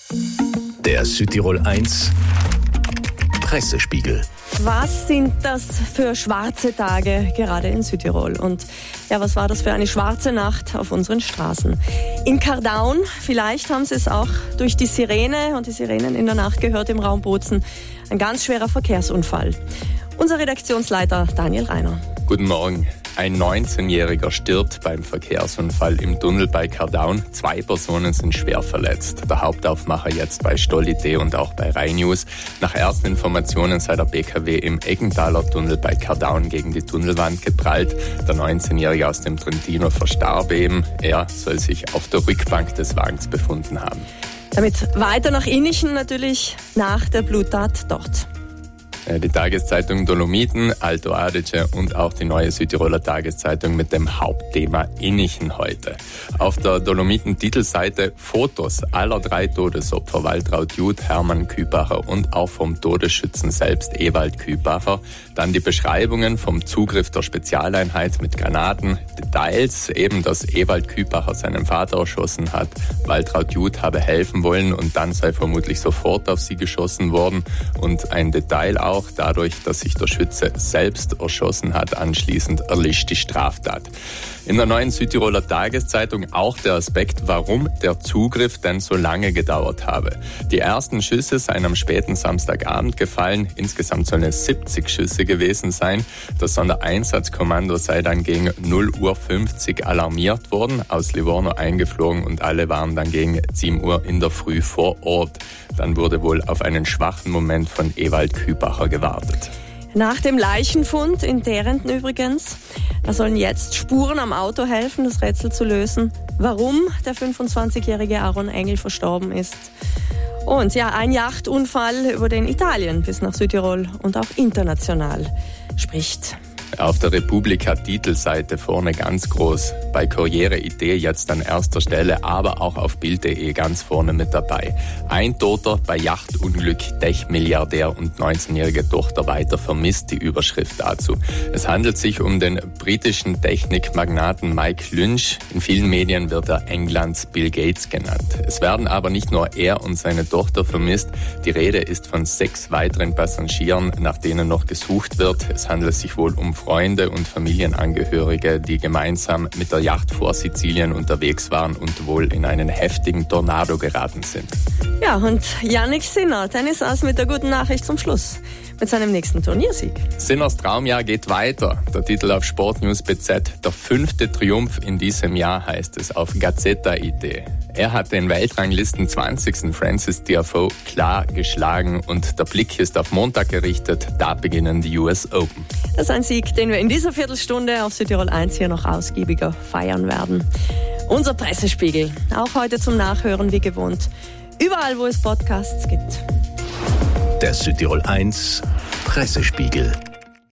Der Südtirol 1 Pressespiegel. Was sind das für schwarze Tage gerade in Südtirol? Und ja, was war das für eine schwarze Nacht auf unseren Straßen? In Cardown, vielleicht haben Sie es auch durch die Sirene und die Sirenen in der Nacht gehört im Raum Bozen, ein ganz schwerer Verkehrsunfall. Unser Redaktionsleiter Daniel Reiner. Guten Morgen. Ein 19-Jähriger stirbt beim Verkehrsunfall im Tunnel bei Cardown. 2 Personen sind schwer verletzt. Der Hauptaufmacher jetzt bei Stolli.de und auch bei Rai News. Nach ersten Informationen sei der BKW im Eggenthaler Tunnel bei Cardown gegen die Tunnelwand geprallt. Der 19-Jährige aus dem Trentino verstarb eben. Er soll sich auf der Rückbank des Wagens befunden haben. Damit weiter nach Innichen natürlich nach der Bluttat dort. Die Tageszeitung Dolomiten, Alto Adige und auch die Neue Südtiroler Tageszeitung mit dem Hauptthema Innichen heute. Auf der Dolomiten-Titelseite Fotos aller 3 Todesopfer, Waltraud Jud, Hermann Kübacher und auch vom Todesschützen selbst, Ewald Kübacher. Dann die Beschreibungen vom Zugriff der Spezialeinheit mit Granaten, Details, eben dass Ewald Kübacher seinen Vater erschossen hat, Waltraud Jud habe helfen wollen und dann sei vermutlich sofort auf sie geschossen worden und ein Detail auch dadurch, dass sich der Schütze selbst erschossen hat, anschließend erlischt die Straftat. In der Neuen Südtiroler Tageszeitung auch der Aspekt, warum der Zugriff denn so lange gedauert habe. Die ersten Schüsse seien am späten Samstagabend gefallen. Insgesamt sollen es 70 Schüsse gewesen sein. Das Sondereinsatzkommando sei dann gegen 0:50 Uhr alarmiert worden, aus Livorno eingeflogen und alle waren dann gegen 7 Uhr in der Früh vor Ort. Dann wurde wohl auf einen schwachen Moment von Ewald Kübacher gewartet. Nach dem Leichenfund in Derenten übrigens, da sollen jetzt Spuren am Auto helfen, das Rätsel zu lösen, warum der 25-jährige Aaron Engel verstorben ist. Und ja, ein Yachtunfall, über den Italien bis nach Südtirol und auch international spricht. Auf der Republika-Titelseite vorne ganz groß, bei Corriere.it jetzt an erster Stelle, aber auch auf Bild.de ganz vorne mit dabei. Ein Toter bei Yachtunglück, Tech-Milliardär und 19-jährige Tochter weiter vermisst, die Überschrift dazu. Es handelt sich um den britischen Technikmagnaten Mike Lynch. In vielen Medien wird er Englands Bill Gates genannt. Es werden aber nicht nur er und seine Tochter vermisst. Die Rede ist von 6 weiteren Passagieren, nach denen noch gesucht wird. Es handelt sich wohl um Freunde und Familienangehörige, die gemeinsam mit der Yacht vor Sizilien unterwegs waren und wohl in einen heftigen Tornado geraten sind. Ja, und Jannik Sinner, Tennisass mit der guten Nachricht zum Schluss. Mit seinem nächsten Turniersieg. Sinners Traumjahr geht weiter. Der Titel auf Sportnews BZ. Der 5. Triumph in diesem Jahr heißt es auf Gazeta.it. Er hat den Weltranglisten 20. Francis Tiafoe klar geschlagen und der Blick ist auf Montag gerichtet. Da beginnen die US Open. Das ist ein Sieg, den wir in dieser Viertelstunde auf Südtirol 1 hier noch ausgiebiger feiern werden. Unser Pressespiegel, auch heute zum Nachhören wie gewohnt. Überall, wo es Podcasts gibt. Der Südtirol 1 Pressespiegel.